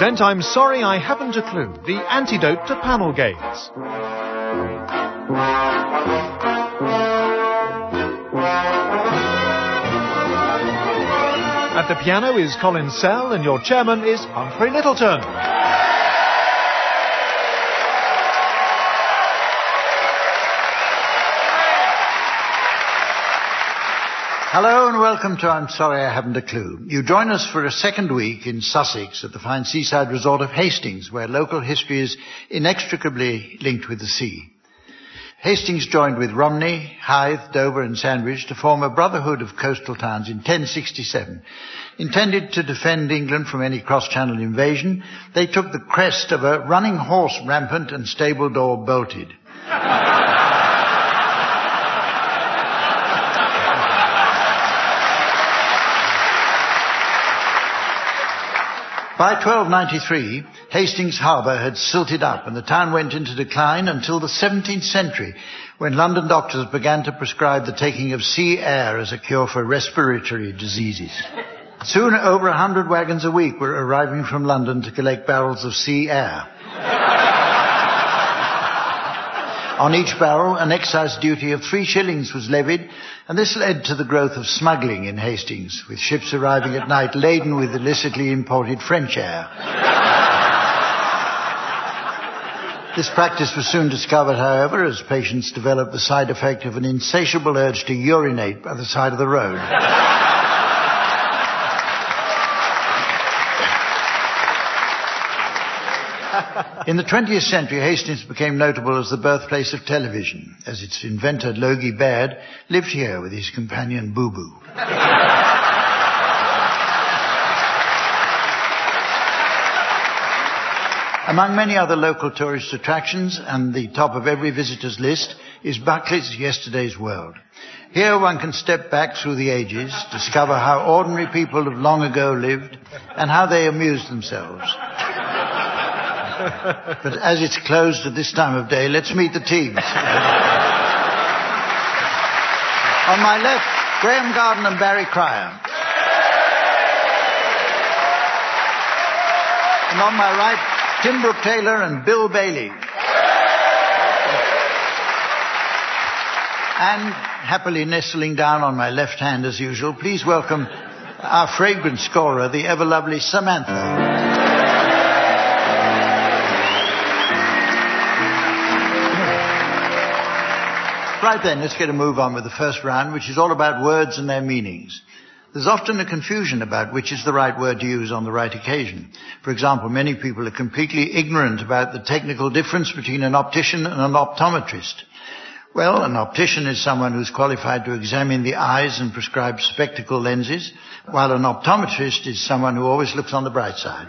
present I'm Sorry I Haven't a Clue, the antidote to panel games. At the piano is Colin Sell and your chairman is Humphrey Littleton. Hello and welcome to I'm Sorry I Haven't a Clue. You join us for a second week in Sussex at the fine seaside resort of Hastings, where local history is inextricably linked with the sea. Hastings joined with Romney, Hythe, Dover and Sandwich to form a brotherhood of coastal towns in 1067. Intended to defend England from any cross-channel invasion, they took the crest of a running horse rampant and stable door bolted. By 1293, Hastings Harbour had silted up and the town went into decline until the 17th century, when London doctors began to prescribe the taking of sea air as a cure for respiratory diseases. Soon over 100 wagons a week were arriving from London to collect barrels of sea air. On each barrel, an excise duty of 3 shillings was levied, and this led to the growth of smuggling in Hastings, with ships arriving at night laden with illicitly imported French air. This practice was soon discovered, however, as patients developed the side effect of an insatiable urge to urinate by the side of the road. In the 20th century, Hastings became notable as the birthplace of television, as its inventor, Logie Baird, lived here with his companion, Boo Boo. Among many other local tourist attractions, and the top of every visitor's list, is Buckley's Yesterday's World. Here one can step back through the ages, discover how ordinary people of long ago lived, and how they amused themselves. But as it's closed at this time of day, let's meet the teams. On my left, Graham Garden and Barry Cryer. And on my right, Tim Brooke-Taylor and Bill Bailey. And happily nestling down on my left hand as usual, please welcome our fragrant scorer, the ever-lovely Samantha. Right then, let's get a move on with the first round, which is all about words and their meanings. There's often a confusion about which is the right word to use on the right occasion. For example, many people are completely ignorant about the technical difference between an optician and an optometrist. Well, an optician is someone who's qualified to examine the eyes and prescribe spectacle lenses, while an optometrist is someone who always looks on the bright side.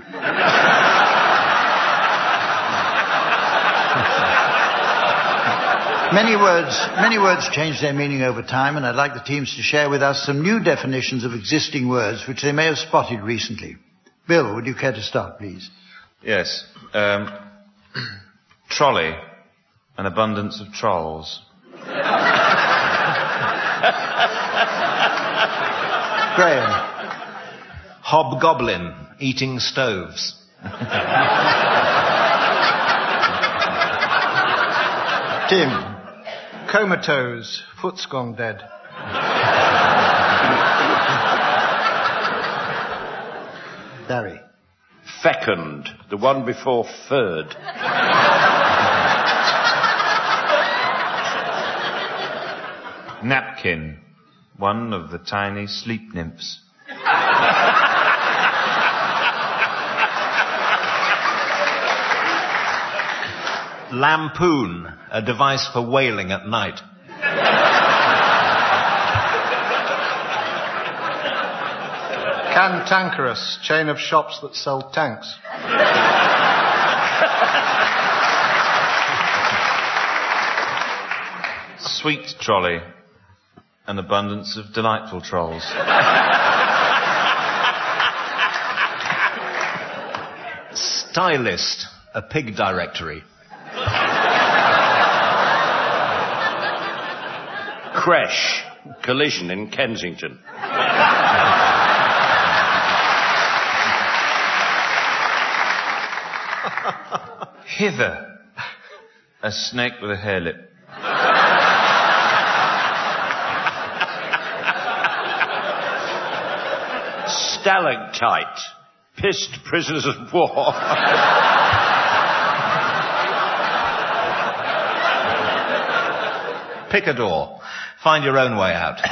Many words change their meaning over time, and I'd like the teams to share with us some new definitions of existing words which they may have spotted recently. Bill, would you care to start, please? Yes. Trolley, an abundance of trolls. Graham. Hobgoblin, eating stoves. Tim. Comatose, foot's gone dead. Barry. Fecund, the one before third. Napkin, one of the tiny sleep nymphs. Lampoon, a device for wailing at night. Cantankerous, chain of shops that sell tanks. Sweet trolley, an abundance of delightful trolls. Stylist, a pig directory. Crash, collision in Kensington. Tim. Hither. A snake with a hair lip. Stalactite. Pissed prisoners of war. Picador. Find your own way out.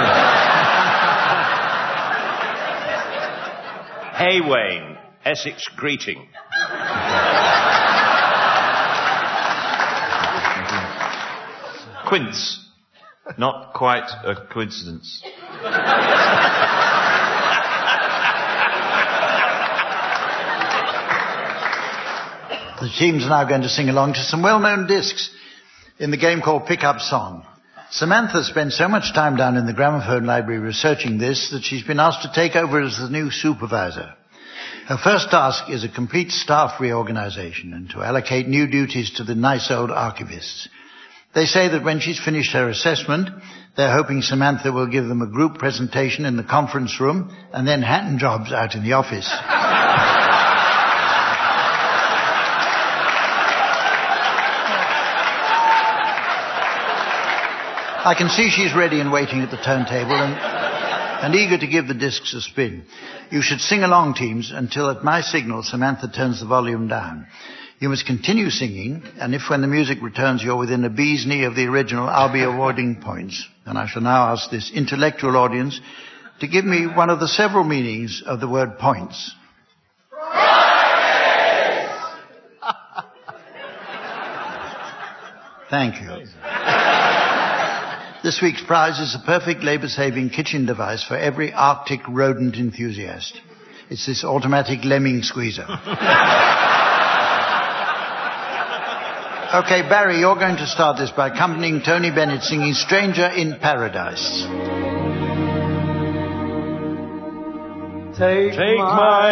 Haywain. Essex greeting. Quince. Not quite a coincidence. The teams are now going to sing along to some well-known discs in the game called Pick-Up Song. Samantha spent so much time down in the gramophone library researching this that she's been asked to take over as the new supervisor. Her first task is a complete staff reorganization and to allocate new duties to the nice old archivists. They say that when she's finished her assessment, they're hoping Samantha will give them a group presentation in the conference room and then hand jobs out in the office. I can see she's ready and waiting at the turntable and eager to give the discs a spin. You should sing along, teams, until at my signal Samantha turns the volume down. You must continue singing, and if when the music returns you're within a bee's knee of the original, I'll be awarding points. And I shall now ask this intellectual audience to give me one of the several meanings of the word points. Thank you. This week's prize is a perfect labour-saving kitchen device for every Arctic rodent enthusiast. It's this automatic lemming squeezer. Okay, Barry, you're going to start this by accompanying Tony Bennett singing Stranger in Paradise. Take my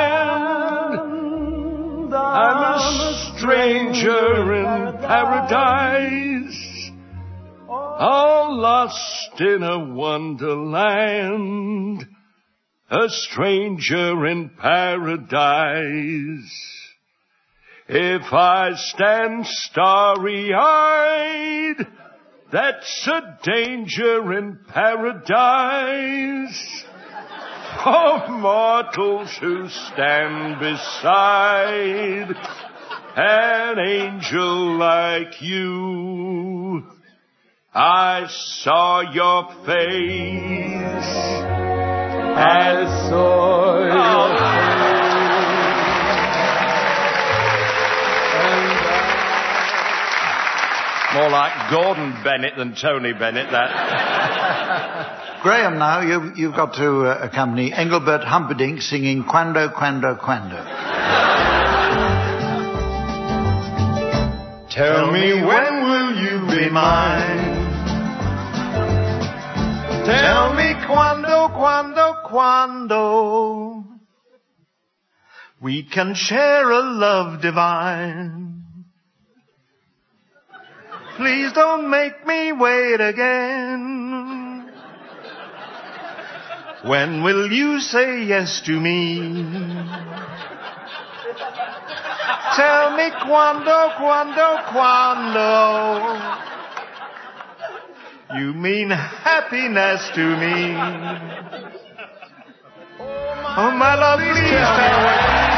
hand, I'm a stranger in paradise. All lost in a wonderland, a stranger in paradise. If I stand starry-eyed, that's a danger in paradise. For mortals who stand beside an angel like you, I saw your face. I saw your face. More like Gordon Bennett than Tony Bennett, that. Graham, now, you've got to accompany Engelbert Humperdinck singing Quando, Quando, Quando. Tell me, when will you be mine? Tell me, quando, quando, quando we can share a love divine. Please don't make me wait again. When will you say yes to me? Tell me, quando, quando, quando you mean happiness to me. Oh, my love, please tell me.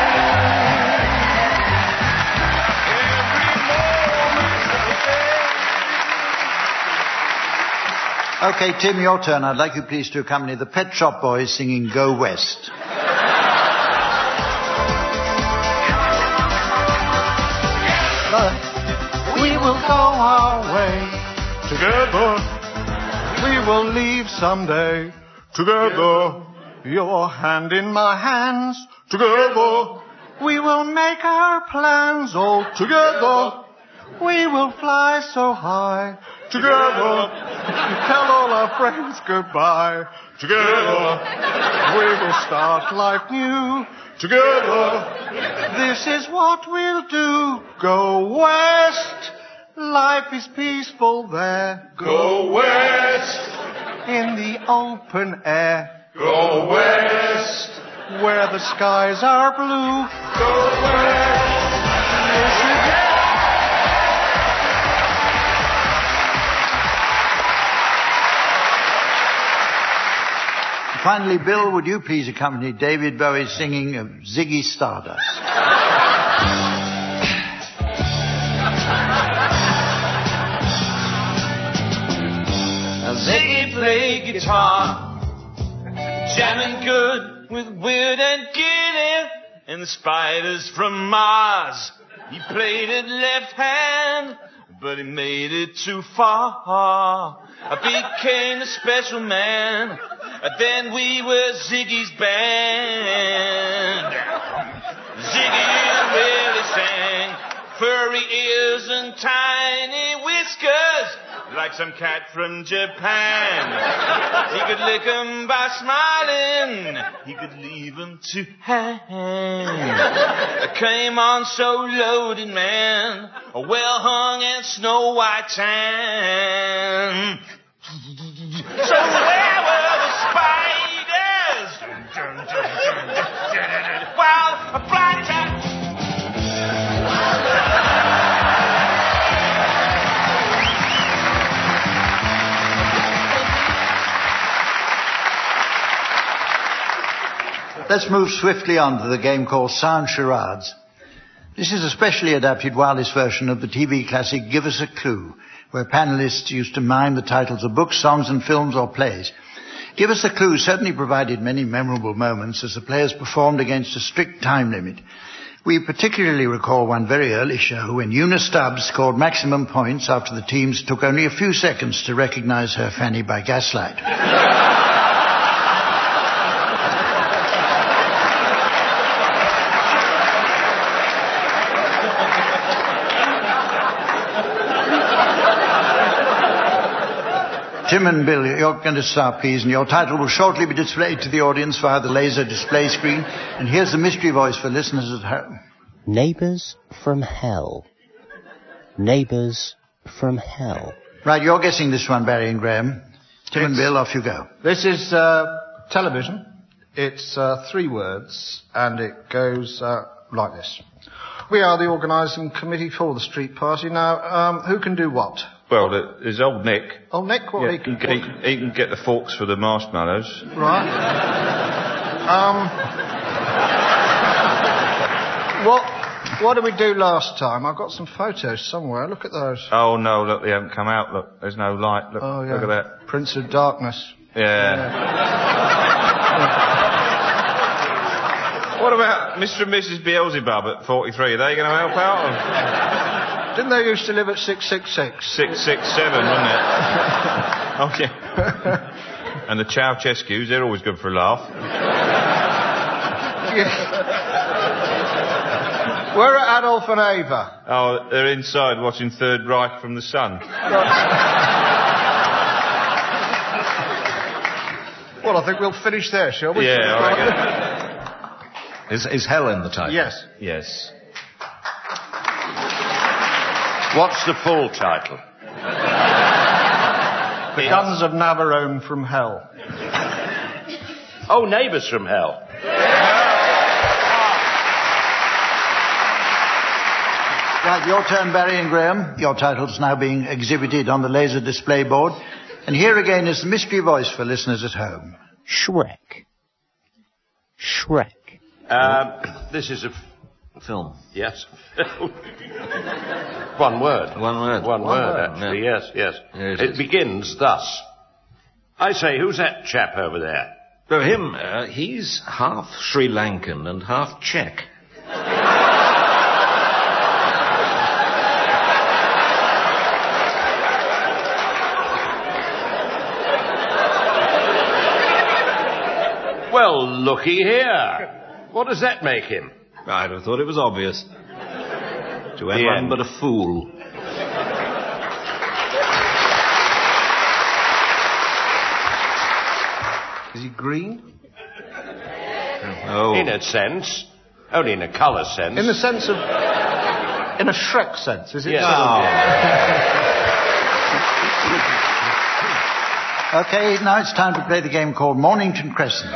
Okay, Tim, your turn. I'd like you please to accompany the Pet Shop Boys singing Go West. We will go our way together. We will leave someday together. Your hand in my hands together. We will make our plans all together. We will fly so high together. Tell all our friends goodbye together. We will start life new together. This is what we'll do. Go west. Life is peaceful there. Go west. In the open air. Go west. Where the skies are blue. Go west. Finally, Bill, would you please accompany David Bowie singing of Ziggy Stardust? Ziggy played guitar, jamming good with Weird and Gilly and the Spiders from Mars. He played it left hand, but he made it too far. I became a special man, then we were Ziggy's band. Ziggy really sang, furry ears and tiny whiskers, like some cat from Japan. He could lick 'em by smiling, he could leave 'em to hang. I came on so loaded, man, well hung and snow white tan. So where were the spiders? While a bright time. Let's move swiftly on to the game called Sound Charades. This is a specially adapted wireless version of the TV classic Give Us a Clue, where panelists used to mime the titles of books, songs and films or plays. Give Us a Clue certainly provided many memorable moments as the players performed against a strict time limit. We particularly recall one very early show when Una Stubbs scored maximum points after the teams took only a few seconds to recognise her fanny by gaslight. Tim and Bill, you're going to start, please, and your title will shortly be displayed to the audience via the laser display screen. And here's the mystery voice for listeners at home. Neighbours from Hell. Neighbours from Hell. Right, you're guessing this one, Barry and Graham. Tim and Bill, off you go. This is television. It's 3 words, and it goes like this. We are the organising committee for the street party. Now, who can do what? Well, there's old Nick. Old Nick? What he can... He can get the forks for the marshmallows. Right. What did we do last time? I've got some photos somewhere. Look at those. Oh, no, look, they haven't come out. Look, there's no light. Look, oh, yeah. Look at that. Prince of Darkness. Yeah. What about Mr. and Mrs. Beelzebub at 43? Are they going to help out? Didn't they used to live at 666? 667, wasn't it? Oh, yeah. And the Ceausescus, they're always good for a laugh. Yeah. Where are Adolf and Ava? Oh, they're inside watching Third Reich from the sun. Well, I think we'll finish there, shall we? Yeah, all right. Is hell in the title? Yes. Yes. What's the full title? The Guns of Navarone from Hell. Oh, Neighbours from Hell. Right, your turn, Barry and Graham. Your title's now being exhibited on the laser display board. And here again is the mystery voice for listeners at home. Shrek. Shrek. This is a Film. Yes. One word. One word. One word, actually. Yeah. Yes. It begins thus. I say, who's that chap over there? Oh, him. He's half Sri Lankan and half Czech. Well, looky here. What does that make him? I'd have thought it was obvious. To anyone but a fool. Is he green? Oh. In a sense. Only in a colour sense. In the sense of... In a Shrek sense, is it? Yes. Okay, now it's time to play the game called Mornington Crescent.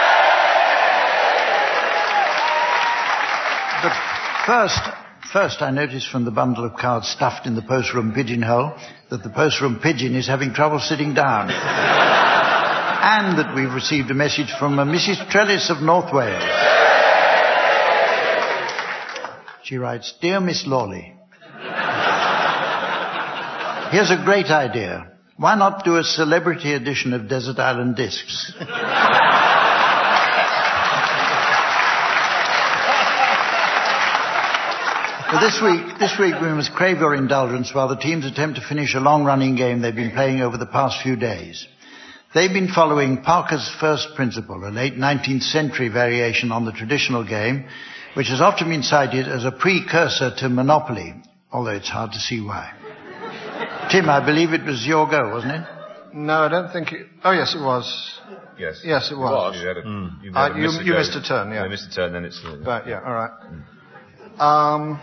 But first I noticed from the bundle of cards stuffed in the post-room pigeonhole that the post-room pigeon is having trouble sitting down. and that we've received a message from Mrs. Trellis of North Wales. She writes, Dear Miss Lawley, here's a great idea. Why not do a celebrity edition of Desert Island Discs? But this week we must crave your indulgence while the teams attempt to finish a long-running game they've been playing over the past few days. They've been following Parker's First Principle, a late 19th century variation on the traditional game, which has often been cited as a precursor to Monopoly, although it's hard to see why. Tim, I believe it was your go, wasn't it? No, I don't think it... Oh, yes, it was. Yes. Yes, it was. You missed a turn, yeah. You missed a turn, then it's... Right, yeah, all right.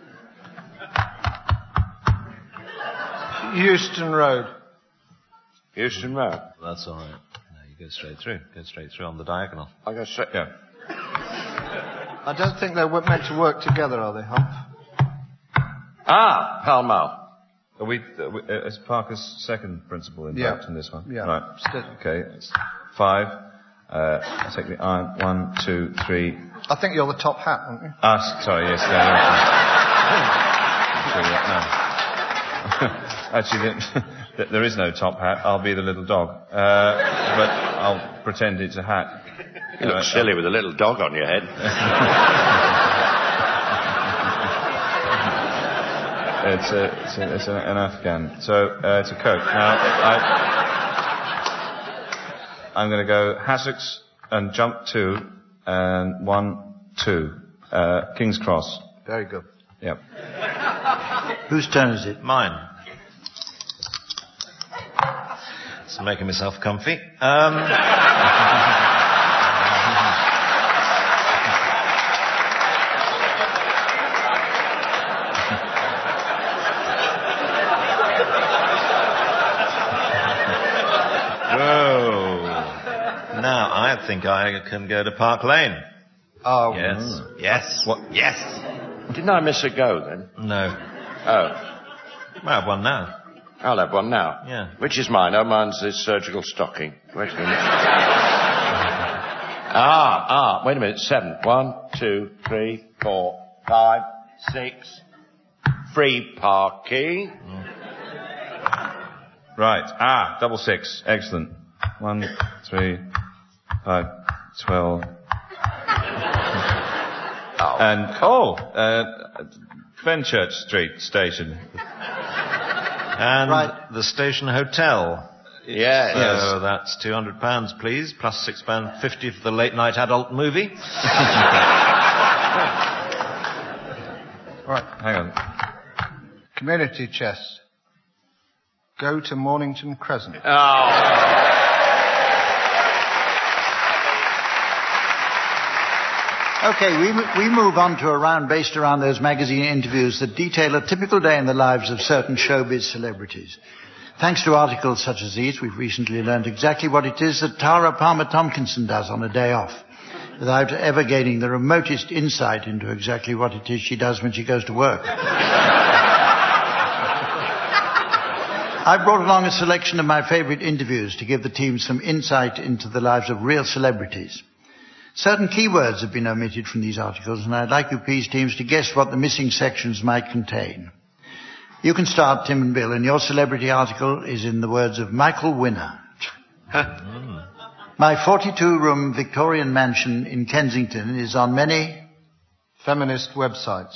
Euston Road. Euston Road. That's all right. No, you go straight through. Go straight through on the diagonal. I go straight... Yeah. I don't think they're meant to work together, are they, Hump? Pall Mall. Is Parker's second principle involved in this one? Yeah. Right. Okay. It's 5. I'll take the iron. 1, 2, 3. I think you're the top hat, aren't you? Sorry, yes. No. Actually, there is no top hat. I'll be the little dog. But I'll pretend it's a hat. You look silly with a little dog on your head. It's an Afghan. So, it's a coat. Now, I'm going to go hassocks and jump 2 and 1, 2. King's Cross. Very good. Yep. Whose turn is it? Mine. Just making myself comfy. Now, I think I can go to Park Lane. Oh. Yes. Yes. What? Yes. Didn't I miss a go then? No. Oh. I have one now. I'll have one now. Yeah. Which is mine? Oh, mine's this surgical stocking. Wait a minute. Wait a minute. 7. 1, 2, 3, 4, 5, 6. Free parking. Right. Double 6. Excellent. 1, 3, 5, 12. Fenchurch Street Station. And the Station Hotel. Yes. So that's £200, please, plus £6.50 for the late night adult movie. All right. Hang on. Community chest. Go to Mornington Crescent. Okay, we move on to a round based around those magazine interviews that detail a typical day in the lives of certain showbiz celebrities. Thanks to articles such as these, we've recently learned exactly what it is that Tara Palmer Tomkinson does on a day off, without ever gaining the remotest insight into exactly what it is she does when she goes to work. I've brought along a selection of my favourite interviews to give the team some insight into the lives of real celebrities. Certain keywords have been omitted from these articles, and I'd like you, please, teams, to guess what the missing sections might contain. You can start, Tim and Bill, and your celebrity article is in the words of Michael Winner. My 42-room Victorian mansion in Kensington is on many feminist websites.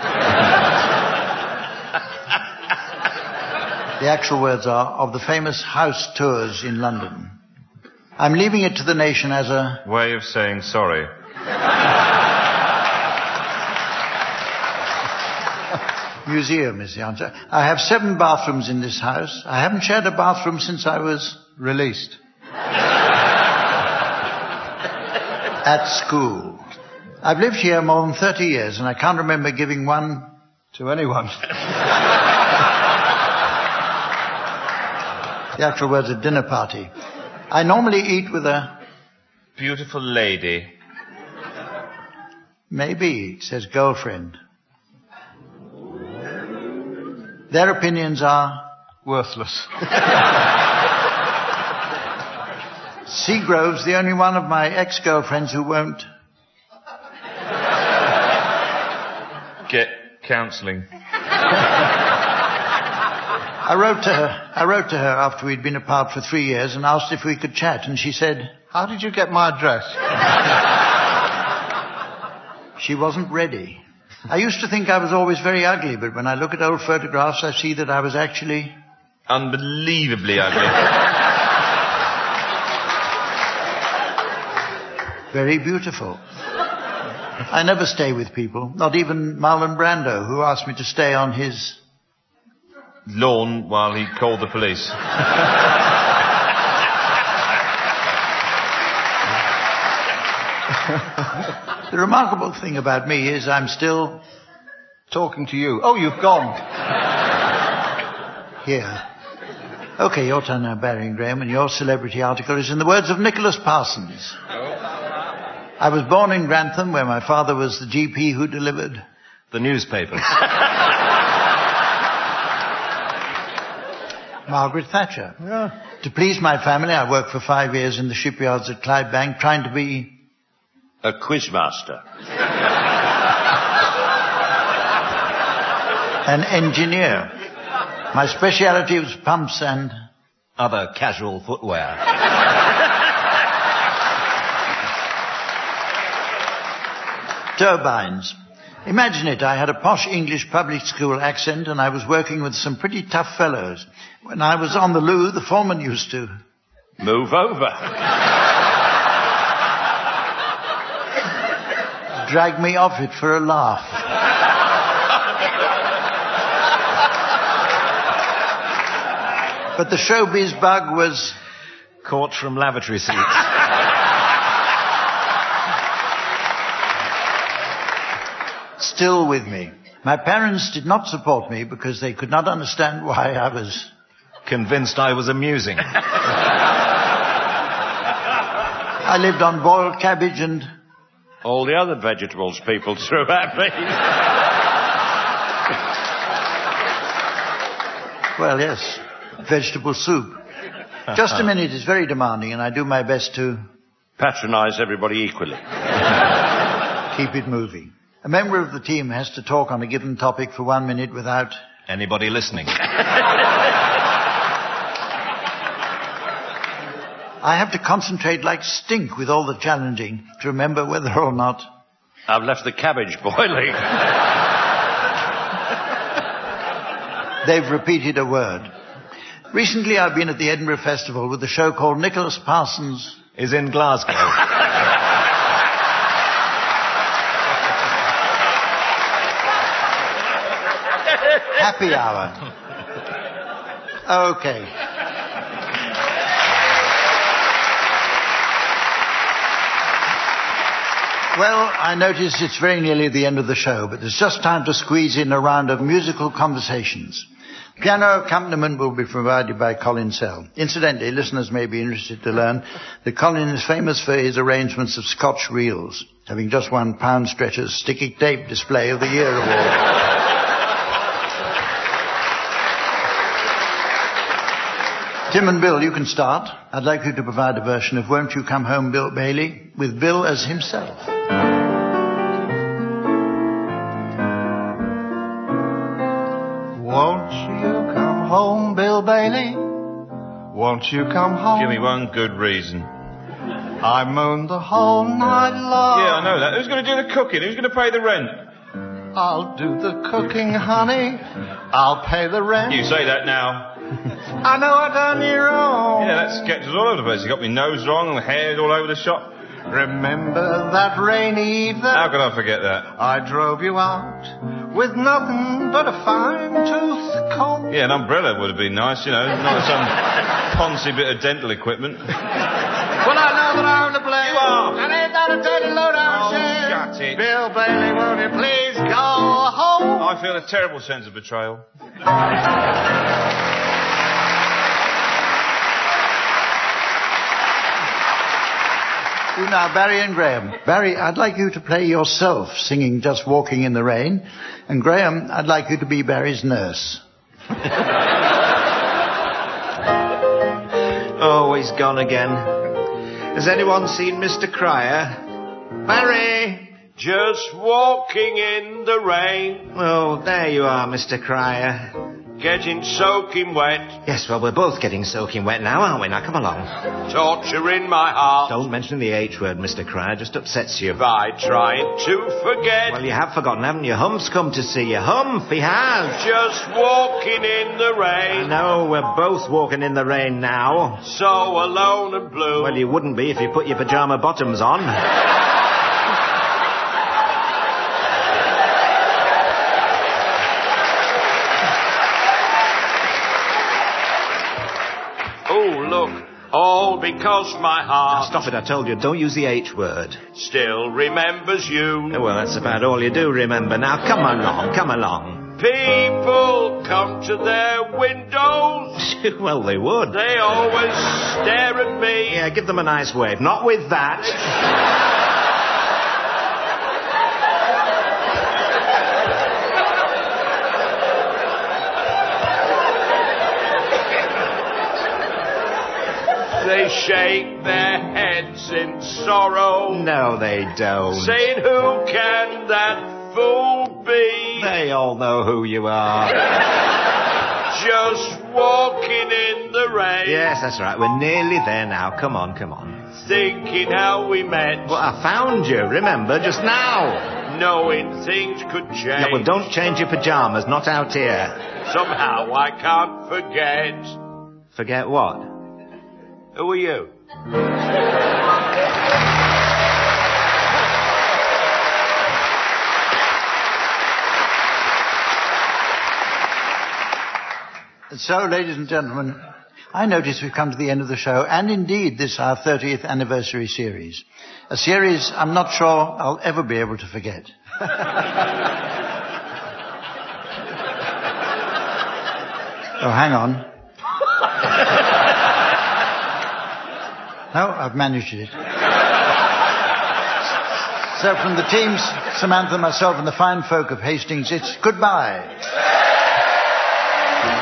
The actual words are of the famous house tours in London. I'm leaving it to the nation as a... way of saying sorry. Museum is the answer. I have 7 bathrooms in this house. I haven't shared a bathroom since I was... released. At school. I've lived here more than 30 years, and I can't remember giving one... to anyone. The actual words are dinner party. I normally eat with a... beautiful lady. Maybe, it says girlfriend. Their opinions are... worthless. Seagrove's the only one of my ex-girlfriends who won't. Get counselling. I wrote to her after we'd been apart for 3 years and asked if we could chat, and she said, How did you get my address? she wasn't ready. I used to think I was always very ugly, but when I look at old photographs, I see that I was actually... unbelievably ugly. very beautiful. I never stay with people, not even Marlon Brando, who asked me to stay on his... lawn while he called the police. The remarkable thing about me is I'm still... talking to you. Oh, you've gone. here. OK, your turn now, Barry and Graham, and your celebrity article is in the words of Nicholas Parsons. I was born in Grantham, where my father was the GP who delivered... the newspapers. Margaret Thatcher. Yeah. To please my family, I worked for 5 years in the shipyards at Clydebank, trying to be... a quizmaster. an engineer. My speciality was pumps and... other casual footwear. turbines. Imagine it, I had a posh English public school accent and I was working with some pretty tough fellows. When I was on the loo, the foreman used to... move over. drag me off it for a laugh. But the showbiz bug was... caught from lavatory seats. still with me. My parents did not support me because they could not understand why I was... convinced I was amusing. I lived on boiled cabbage and... all the other vegetables people threw at me. well, yes, vegetable soup. Just a minute, it's very demanding and I do my best to... patronise everybody equally. keep it moving. A member of the team has to talk on a given topic for 1 minute without... anybody listening. I have to concentrate like stink with all the challenging to remember whether or not... I've left the cabbage boiling. they've repeated a word. Recently I've been at the Edinburgh Festival with a show called Nicholas Parsons... is in Glasgow. Happy hour. Okay. Well, I notice it's very nearly the end of the show, but there's just time to squeeze in a round of musical conversations. Piano accompaniment will be provided by Colin Sell. Incidentally, listeners may be interested to learn that Colin is famous for his arrangements of Scotch reels, having just won Pound Stretcher's Sticky Tape Display of the Year award. Tim and Bill, you can start. I'd like you to provide a version of Won't You Come Home, Bill Bailey, with Bill as himself. Won't you come home, Bill Bailey? Won't you come home? Give me one good reason. I moaned the whole night long. Yeah, I know that. Who's going to do the cooking? Who's going to pay the rent? I'll do the cooking, honey. I'll pay the rent. You say that now. I know I done you wrong. Yeah, that sketch was all over the place. You got me nose wrong and the hair's all over the shop. Remember that rainy eve that How could I forget that? I drove you out with nothing but a fine-tooth comb? Yeah, an umbrella would have been nice, you know, not some poncy bit of dental equipment. Well, I know that I'm to blame. You are. And ain't that a dirty low-down Oh, shame? shut it. Bill Bailey, won't you please go home? I feel a terrible sense of betrayal. Now, Barry and Graham. Barry, I'd like you to play yourself singing Just Walking in the Rain. And Graham, I'd like you to be Barry's nurse. Oh, he's gone again. Has anyone seen Mr. Cryer? Barry! Just walking in the rain. Oh, there you are, Mr. Cryer. Getting soaking wet. Yes, well, we're both getting soaking wet now, aren't we? Now, come along. Torture in my heart. Don't mention the H word, Mr. Cryer. Just upsets you. By trying to forget. Well, you have forgotten, haven't you? Hump's come to see you. Humph, he has. Just walking in the rain. No, we're both walking in the rain now. So alone and blue. Well, you wouldn't be if you put your pyjama bottoms on. All because my heart... Now, stop it, I told you. Don't use the H word. Still remembers you. Oh, well, that's about all you do remember. Now, come along, come along. People come to their windows. Well, they would. They always stare at me. Yeah, give them a nice wave. Not with that. They shake their heads in sorrow. No, they don't. Saying, who can that fool be? They all know who you are. Just walking in the rain. Yes, that's right. We're nearly there now. Come on, come on. Thinking how we met. Well, I found you, remember, just now. Knowing things could change. Yeah, well, don't change your pyjamas, not out here. Somehow I can't forget. Forget what? Who are you? So, ladies and gentlemen, I notice we've come to the end of the show, and indeed this our 30th anniversary series. A series I'm not sure I'll ever be able to forget. Oh, hang on. No, I've managed it. So from the teams, Samantha, myself and the fine folk of Hastings, it's goodbye.